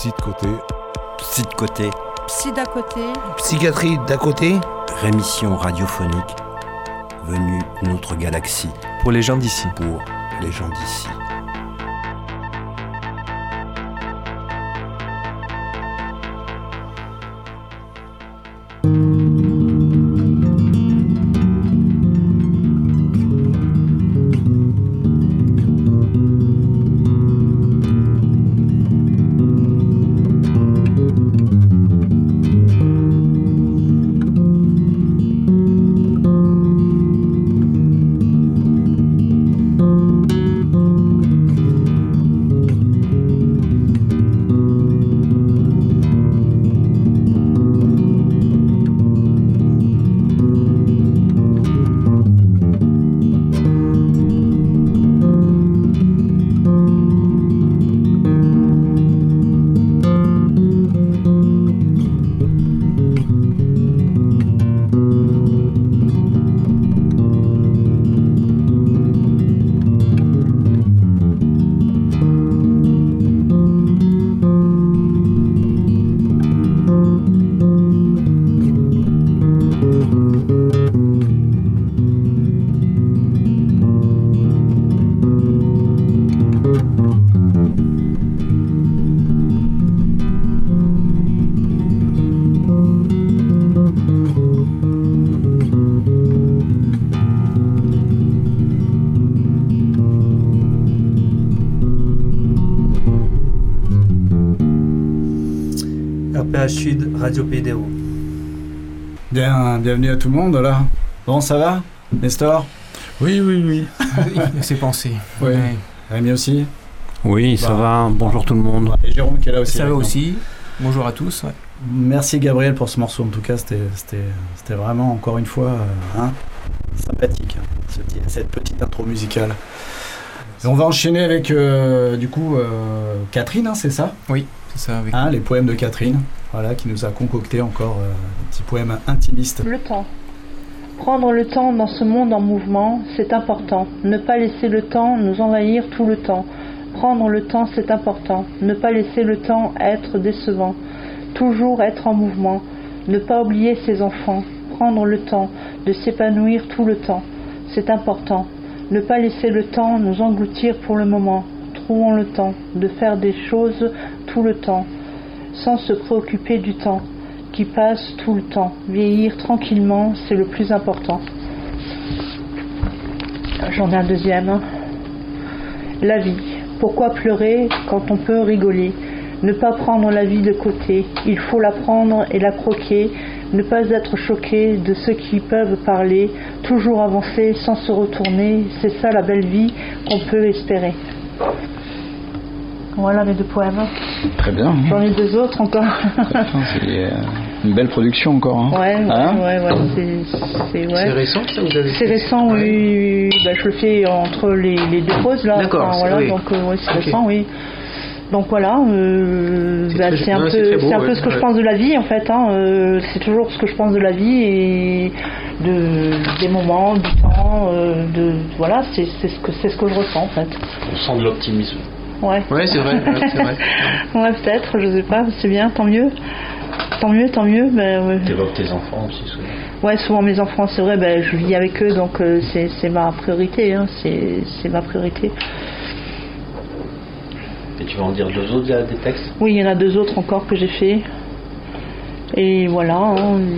Psy de côté. Psy de côté. Psy d'à côté. Psychiatrie d'à côté. Rémission radiophonique. Venue notre galaxie. Pour les gens d'ici. Pour les gens d'ici. RPH Sud, Radio Pays des Hauts. Bien, bienvenue à tout le monde là. Bon, ça va, Nestor? Oui. C'est pensé. Oui. Rémi aussi? Oui, ça va. Bonjour tout le monde. Et Jérôme qui est là aussi. Ça va aussi. Bonjour à tous. Ouais. Merci Gabriel pour ce morceau. En tout cas, c'était vraiment encore une fois sympathique, cette petite intro musicale. Et on va enchaîner avec Catherine, c'est ça? Oui, c'est ça. Avec... les poèmes de Catherine, voilà, qui nous a concocté encore des petits poèmes intimistes. Le temps. Prendre le temps dans ce monde en mouvement, c'est important. Ne pas laisser le temps nous envahir tout le temps. Prendre le temps, c'est important. Ne pas laisser le temps être décevant. Toujours être en mouvement. Ne pas oublier ses enfants. Prendre le temps de s'épanouir tout le temps. C'est important. Ne pas laisser le temps nous engloutir pour le moment. Trouvons le temps de faire des choses tout le temps, sans se préoccuper du temps qui passe tout le temps. Vieillir tranquillement, c'est le plus important. J'en ai un deuxième. La vie. Pourquoi pleurer quand on peut rigoler? Ne pas prendre la vie de côté. Il faut la prendre et la croquer. Ne pas être choqué de ceux qui peuvent parler. Toujours avancer sans se retourner. C'est ça la belle vie qu'on peut espérer. Voilà mes deux poèmes. Très bien. J'en ai deux autres encore. C'est une belle production encore. Hein. Ouais. C'est récent ça vous avez C'est récent, oui. Je le fais entre les deux pauses là. D'accord. Oui. Donc c'est récent, oui. Donc voilà, c'est un peu ce que je pense de la vie en fait. C'est toujours ce que je pense de la vie et des moments, du temps, voilà, c'est ce que je ressens en fait. On sent de l'optimisme. Ouais, c'est vrai. Ouais, peut-être, je sais pas, c'est bien, tant mieux. T'évoques tes enfants aussi souvent. Ouais, souvent mes enfants, c'est vrai, je vis avec eux, donc c'est ma priorité, c'est ma priorité. Et tu vas en dire deux autres, des textes? Oui, il y en a deux autres encore que j'ai fait. Et voilà,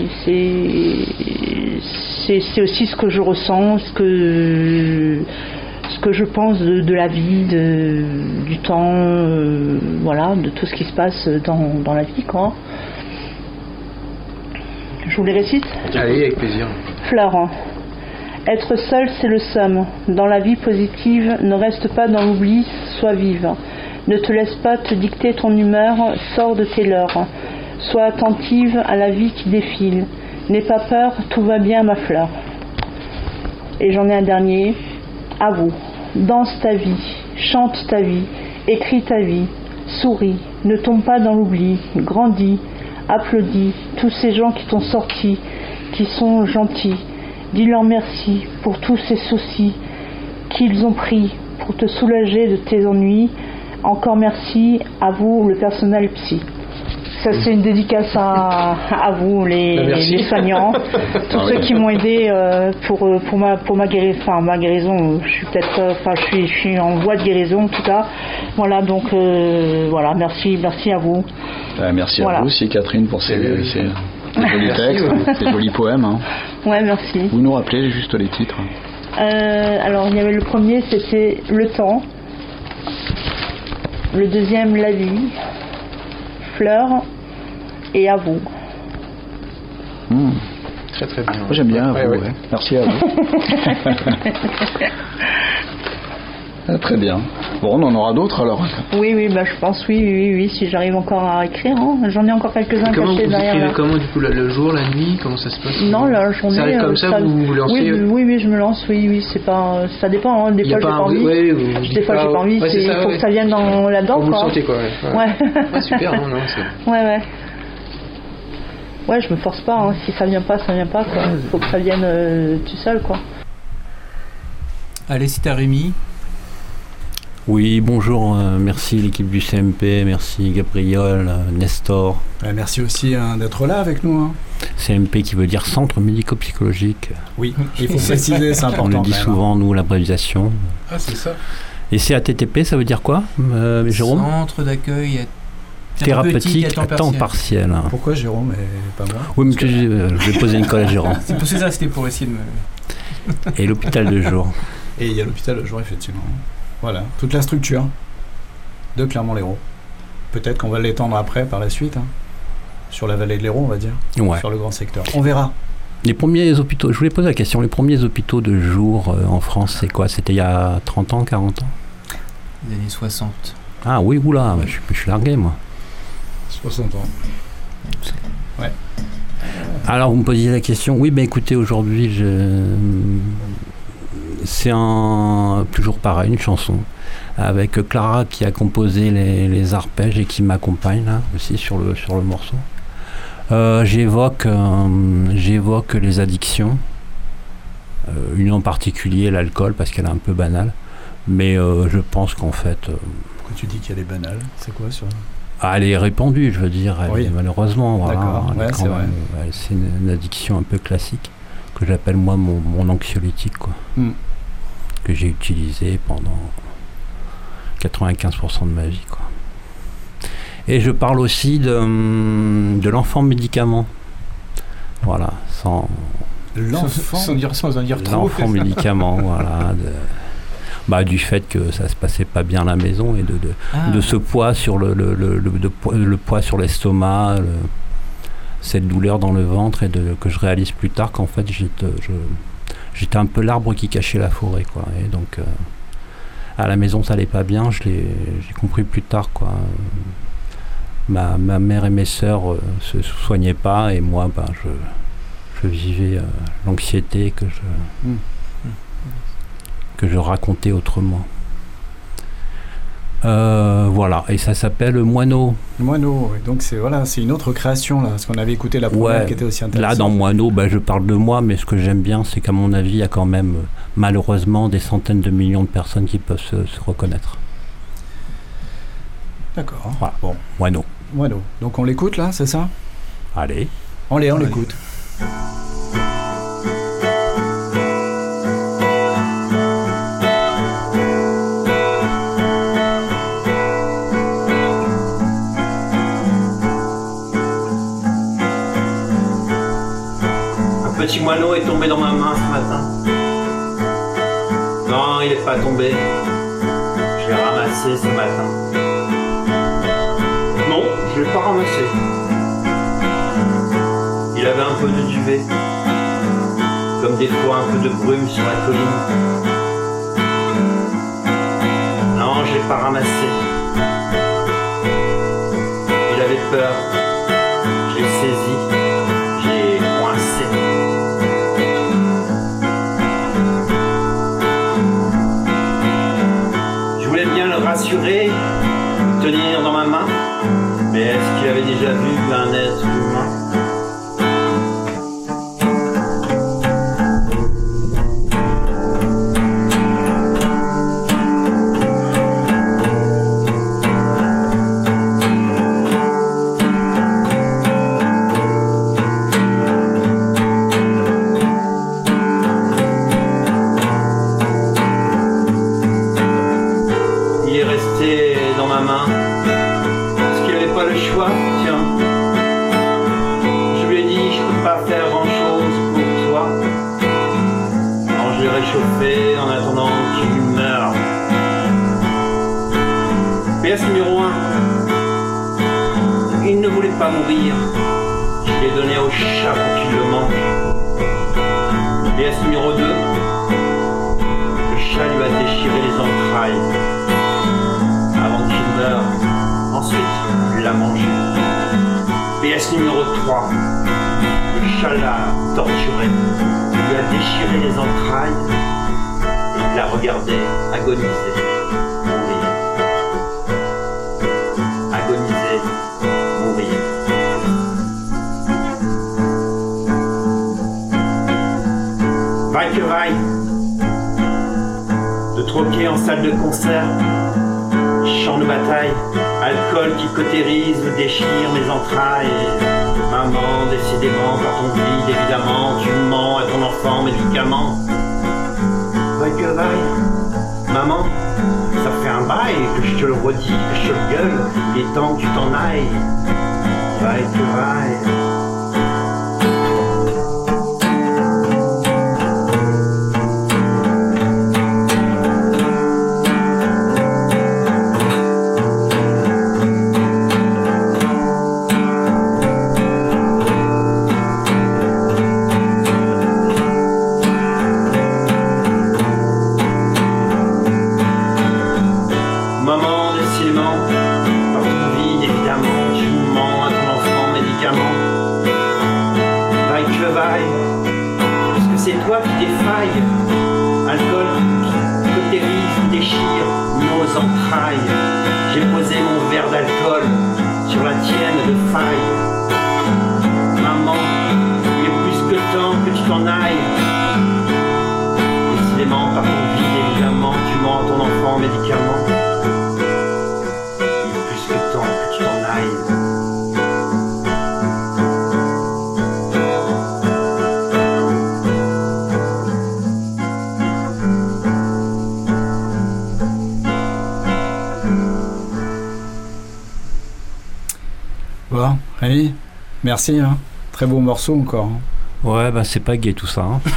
c'est aussi ce que je ressens, ce que je pense de la vie, du temps, voilà, de tout ce qui se passe dans la vie, quoi. Je vous les récite? Allez, avec plaisir. Fleur. Être seul, c'est le somme. Dans la vie positive, ne reste pas dans l'oubli, sois vive. Ne te laisse pas te dicter ton humeur, sors de tes leurres. Sois attentive à la vie qui défile. N'aie pas peur, tout va bien ma fleur. Et j'en ai un dernier. À vous. Danse ta vie, chante ta vie, écris ta vie, souris, ne tombe pas dans l'oubli, grandis, applaudis tous ces gens qui t'ont sorti, qui sont gentils. Dis-leur merci pour tous ces soucis qu'ils ont pris pour te soulager de tes ennuis. Encore merci à vous, le personnel psy. Ça, c'est une dédicace à vous, les soignants, tous ceux qui m'ont aidé pour ma guérison. Je suis je suis en voie de guérison en tout cas. Voilà, donc voilà, merci à vous. Merci à vous aussi, Catherine, pour ces jolis textes, ces jolis poèmes. Hein. Ouais, merci. Vous nous rappelez juste les titres? Alors, il y avait le premier, c'était Le Temps. Le deuxième, La Vie. Fleurs et À vous. Très très bien. Moi, j'aime bien À vous. Ouais. Merci à vous. Très bien. Bon, on en aura d'autres alors. Oui, je pense, oui, si j'arrive encore à écrire. Hein. J'en ai encore quelques-uns cachés derrière. Comment du coup, le jour, la nuit, comment ça se passe? Non, la journée. Ça arrive comme ça, vous lancez? Oui, je me lance, oui, c'est pas... Ça dépend, hein. Des fois j'ai pas envie. Des fois j'ai pas envie, il faut que ça vienne là-dedans, vous quoi. le sentez, quoi. Ouais, super, non, c'est... Ouais. Ouais, je me force pas, hein. Si ça vient pas, quoi. Faut que ça vienne tout seul, quoi. Allez, si t'as Rémi. Oui, bonjour, merci l'équipe du CMP, merci Gabriel, Nestor. Merci aussi d'être là avec nous. Hein. CMP qui veut dire Centre médico-psychologique. Oui, il faut préciser, c'est important. On le dit souvent, nous, l'abréviation. Ah, c'est ça. Et CATTP, ça veut dire quoi, Jérôme? Centre d'accueil thérapeutique à temps partiel. Pourquoi Jérôme et pas moi? Oui, mais je vais poser une colle à Jérôme. C'est pour ça, c'était pour essayer de me... Et l'hôpital de jour. Et il y a l'hôpital de jour, effectivement. Voilà, toute la structure de Clermont-Lérault. Peut-être qu'on va l'étendre après, par la suite, hein, sur la vallée de l'Hérault, on va dire, sur le grand secteur. On verra. Les premiers hôpitaux, je voulais poser la question, les premiers hôpitaux de jour en France, c'est quoi? C'était il y a 30 ans, 40 ans? Les années 60. Ah oui, oula, je suis largué, moi. 60 ans. Ouais. Alors, vous me posiez la question. Oui, écoutez, aujourd'hui, c'est toujours pareil, une chanson avec Clara qui a composé les arpèges et qui m'accompagne là aussi sur le morceau. J'évoque les addictions, une en particulier l'alcool parce qu'elle est un peu banale, mais je pense qu'en fait... Quand tu dis qu'elle est banale, c'est quoi ça? Elle est répandue, je veux dire, malheureusement. Voilà, d'accord, c'est vrai. C'est une addiction un peu classique que j'appelle moi mon anxiolytique, quoi. Que j'ai utilisé pendant 95% de ma vie, quoi. Et je parle aussi de l'enfant médicament. Voilà, sans en dire trop. L'enfant médicament, voilà. Du fait que ça se passait pas bien à la maison et de ce poids sur le poids sur l'estomac, cette douleur dans le ventre que je réalise plus tard qu'en fait j'étais un peu l'arbre qui cachait la forêt, quoi. Et donc à la maison ça allait pas bien, j'ai compris plus tard, quoi. Ma mère et mes sœurs se soignaient pas et moi je vivais l'anxiété que je racontais autrement. Voilà, et ça s'appelle Moineau. Moineau, donc c'est une autre création là, parce qu'on avait écouté la première qui était aussi intéressante. Là dans Moineau, je parle de moi, mais ce que j'aime bien, c'est qu'à mon avis, il y a quand même malheureusement des centaines de millions de personnes qui peuvent se reconnaître. D'accord. Voilà. Bon, Moineau. Donc on l'écoute là, c'est ça? Allez. On l'écoute. Un petit moineau est tombé dans ma main ce matin. Non, il n'est pas tombé. Je l'ai ramassé ce matin. Non, je ne l'ai pas ramassé. Il avait un peu de duvet. Comme des fois un peu de brume sur la colline. Non, je ne l'ai pas ramassé. Il avait peur. Je l'ai saisi. J'ai coincé. Je voulais bien le rassurer, le tenir dans ma main, mais est-ce qu'il avait déjà vu un être humain? réchauffer en attendant qu'il meure. PS numéro 1. Il ne voulait pas mourir. Je l'ai donné au chat pour qu'il le mange. PS numéro 2. Le chat lui a déchiré les entrailles avant qu'il meure. Ensuite, il l'a mangé. PS numéro 3. Le chat l'a torturé. Il lui a déchiré les entrailles et il l'a regardé agoniser. Mourir. Agoniser. Mourir. Vaille que vaille. De troquer en salle de concert. Champ de bataille, alcool qui cautérise ou déchire mes entrailles. Maman, décidément, par ton vide, évidemment, tu mens à ton enfant, médicament. Vaille que vaille, maman, ça fait un bail que je te le redis, que je te le gueule, il est temps que tu t'en ailles. Vaille que vaille. J'ai posé mon verre d'alcool sur la tienne de faille. Maman, il est plus que temps que tu t'en ailles. Décidément, par ton vide, évidemment, tu mens à ton enfant médicament. Il est plus que temps que tu t'en ailles. Bon, Rémi, merci, hein. Très beau morceau encore. Hein. Ouais, bah c'est pas gay tout ça. Hein.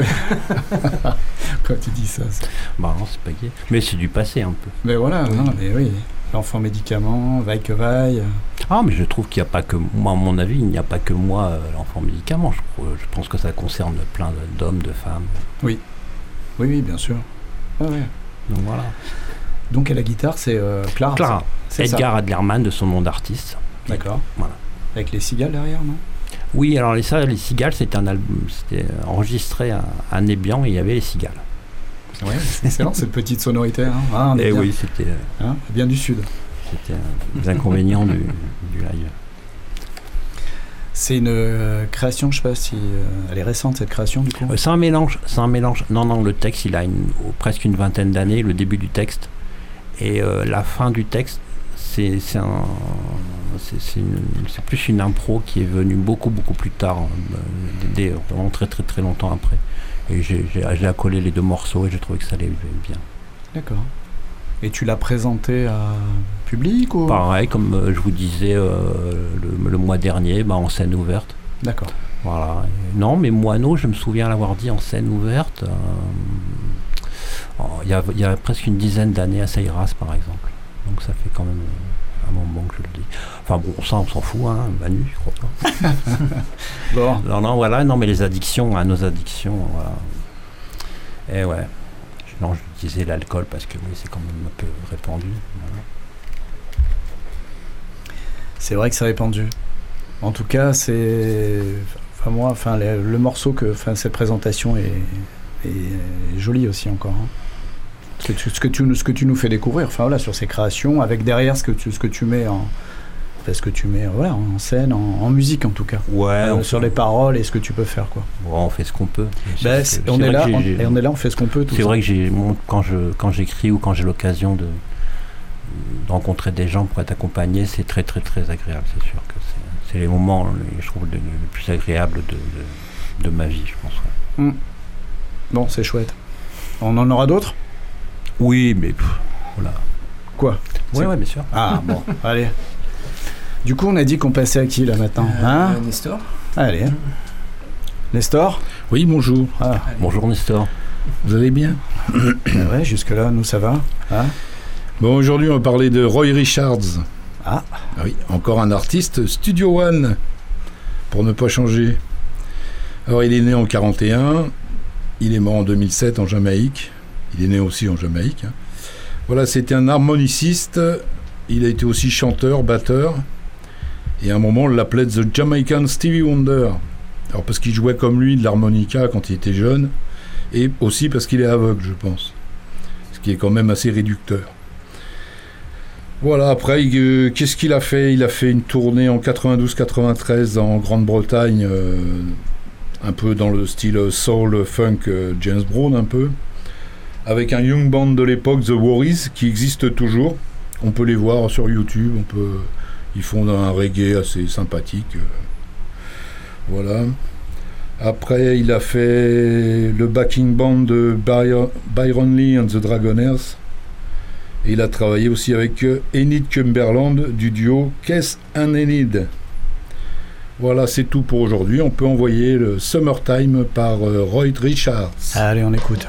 Quand tu dis ça Bah non, c'est pas gay. Mais c'est du passé un peu. Mais voilà, oui. Non, mais oui. L'enfant médicament, vaille que vaille. Ah, mais je trouve qu'il n'y a pas que moi, à mon avis, il n'y a pas que moi, l'enfant médicament. Je pense que ça concerne plein d'hommes, de femmes. Oui. Oui, bien sûr. Ah, ouais. Donc voilà. Donc à la guitare, c'est Clara. Clara. C'est Edgar ça. Adlerman, de son nom d'artiste. D'accord. Voilà. Avec les cigales derrière, non? Oui, alors les cigales, c'était un album, c'était enregistré à Nébian et il y avait les cigales. Ouais, c'est excellent cette petite sonorité. Hein. Ah, et oui, c'était bien du sud. C'était les inconvénients du live. C'est une création, je sais pas si elle est récente cette création du coup. C'est un mélange. Non, le texte, il a presque une vingtaine d'années. Le début du texte et la fin du texte, c'est plus une impro qui est venue beaucoup plus tard, vraiment très très très longtemps après. Et j'ai accolé les deux morceaux et j'ai trouvé que ça allait bien. D'accord. Et tu l'as présenté à public ou... Pareil, comme je vous disais le mois dernier, en scène ouverte. D'accord. Voilà. Non, mais Moineau, je me souviens l'avoir dit en scène ouverte. Il y a presque une dizaine d'années à Seiras, par exemple. Donc ça fait quand même un moment que je le dis. Enfin bon, ça on s'en fout, hein, Manu, je crois pas. Bon. Non, voilà, non, mais les addictions, nos addictions, voilà. Et ouais. Non, je disais l'alcool parce que oui, c'est quand même un peu répandu. Voilà. C'est vrai que c'est répandu. En tout cas, c'est... le morceau cette présentation est jolie aussi encore. Hein. Ce que tu nous fais découvrir, sur ces créations, avec derrière ce que tu mets en scène, en musique en tout cas. Ouais. Sur les paroles et ce que tu peux faire, quoi. Bon, on fait ce qu'on peut. On est là, on fait ce qu'on peut. C'est vrai que quand j'écris ou quand j'ai l'occasion de rencontrer des gens pour être accompagné, c'est très très très agréable. C'est sûr que c'est les moments, je trouve, les plus agréables de ma vie, je pense. Ouais. Bon, c'est chouette. On en aura d'autres? Oui, mais voilà. Quoi? Ouais, bien sûr. Ah bon, allez. Du coup, on a dit qu'on passait à qui là maintenant? Nestor. Allez. Nestor? Oui, bonjour. Bonjour Nestor. Vous allez bien? Ouais, jusque-là, nous, ça va. Hein? Bon, aujourd'hui, on va parler de Roy Richards. Ah oui, encore un artiste Studio One, pour ne pas changer. Alors, il est né en 1941, il est mort en 2007 en Jamaïque. Il est né aussi en Jamaïque. Hein. Voilà, c'était un harmoniciste. Il a été aussi chanteur, batteur. Et à un moment, on l'appelait The Jamaican Stevie Wonder. Alors, parce qu'il jouait comme lui de l'harmonica quand il était jeune. Et aussi parce qu'il est aveugle, je pense. Ce qui est quand même assez réducteur. Voilà, après, qu'est-ce qu'il a fait? Il a fait une tournée en 92-93 en Grande-Bretagne, un peu dans le style soul, funk, James Brown un peu, avec un young band de l'époque, The Worries, qui existe toujours. On peut les voir sur YouTube, ils font un reggae assez sympathique. Voilà. Après, il a fait le backing band de Byron Lee and the Dragonaires. Et il a travaillé aussi avec Enid Cumberland du duo Kes and Enid. Voilà, c'est tout pour aujourd'hui. On peut envoyer le Summertime par Roy Richards. Allez, on écoute.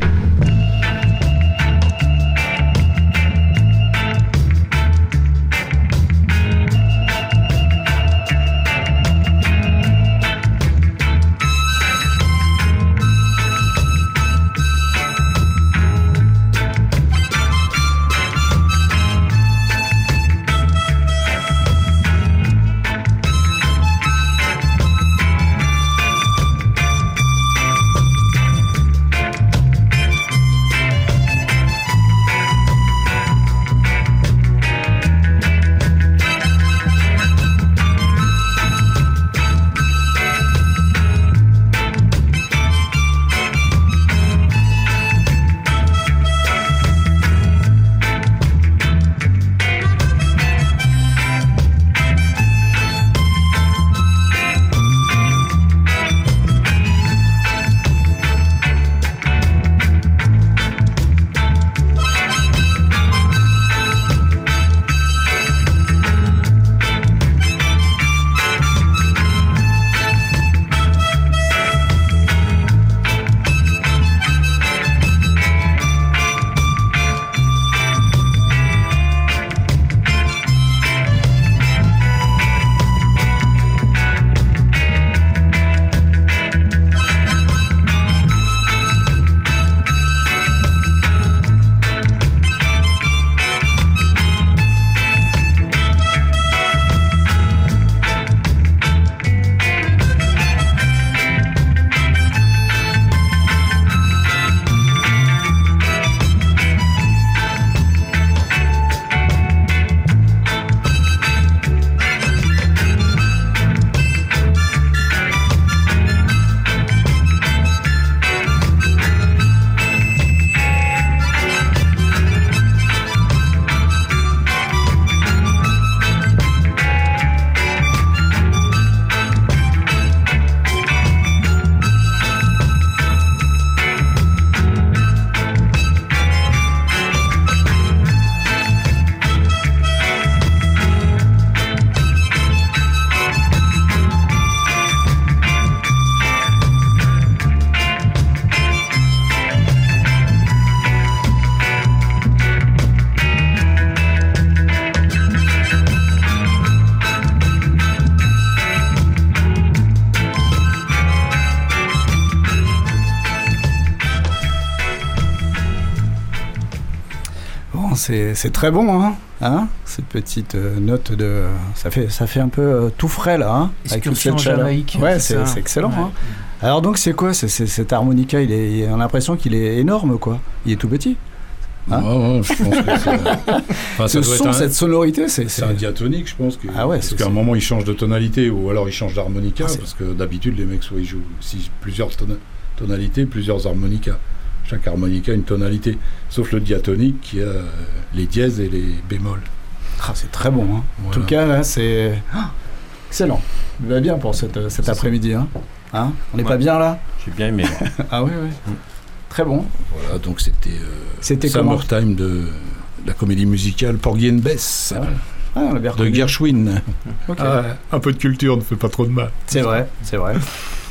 C'est très bon, hein, ces petites notes de... Ça fait un peu tout frais, là, hein, avec toute cette Jamaïque. Ouais, c'est excellent. Ouais. Hein. Alors donc, c'est quoi cet harmonica? On a l'impression qu'il est énorme, quoi. Il est tout petit. Hein? Ouais, je pense que c'est... Enfin, cette sonorité, c'est un diatonique, je pense. Parce qu'à un moment, il change de tonalité, ou alors il change d'harmonica, parce que d'habitude, les mecs, soit ils jouent plusieurs tonalités, plusieurs harmonicas. Chaque harmonica a une tonalité, sauf le diatonique qui a les dièses et les bémols. Ah, c'est très bon. Hein. Voilà. En tout cas, là, c'est excellent. Il va bien pour cet après-midi. Hein, on n'est pas bien là? J'ai bien aimé. Ah oui. Très bon. Voilà, donc c'était Summertime de la comédie musicale Porgy and Bess de Gershwin. Okay. Un peu de culture ne fait pas trop de mal. C'est vrai.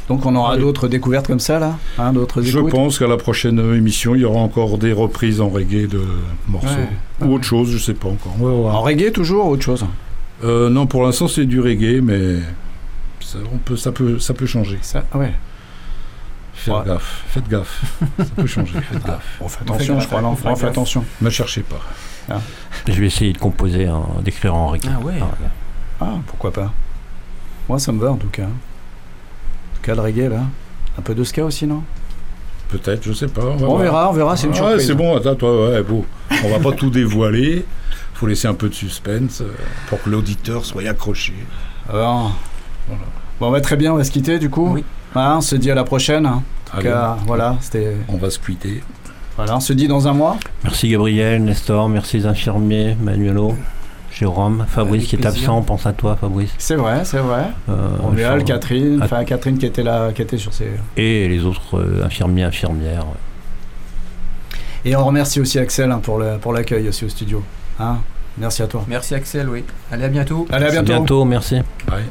Donc on aura d'autres découvertes comme ça là, d'autres écoutes. Je pense qu'à la prochaine émission, il y aura encore des reprises en reggae de morceaux. Ou autre chose, je sais pas encore. En reggae toujours ou autre chose? Non, pour l'instant c'est du reggae, mais ça peut changer. Faites gaffe. Ça peut changer, faites gaffe. On fait attention, je crois, non? On fait attention. Ne cherchez pas. Je vais essayer de composer, d'écrire en reggae. Pourquoi pas. Moi, ça me va, en tout cas. En tout cas, le reggae, là. Un peu de ska aussi, non? Peut-être, je sais pas. On verra, c'est une surprise. C'est bon, attends, toi, bon. On va pas tout dévoiler. Faut laisser un peu de suspense pour que l'auditeur soit accroché. Alors, bon, très bien, on va se quitter, du coup. Oui. On se dit à la prochaine. En tout cas, c'était... On va se quitter. Voilà, on se dit dans un mois. Merci Gabriel, Nestor, merci les infirmiers, Manuelo, Jérôme, Fabrice qui est absent, on pense à toi Fabrice. C'est vrai. Romuald, Catherine qui était sur ces... Et les autres infirmiers, infirmières. Et on remercie aussi Axel pour l'accueil aussi au studio. Merci à toi. Merci Axel, oui. Allez, à bientôt. Allez, à bientôt. À bientôt, merci. Bye.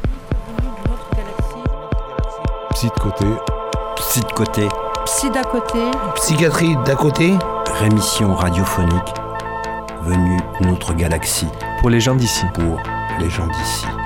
Psy de côté. Psy de côté. Psy d'à côté. Psychiatrie d'à côté. Rémission radiophonique. Venue d'une autre galaxie. Pour les gens d'ici. Pour les gens d'ici.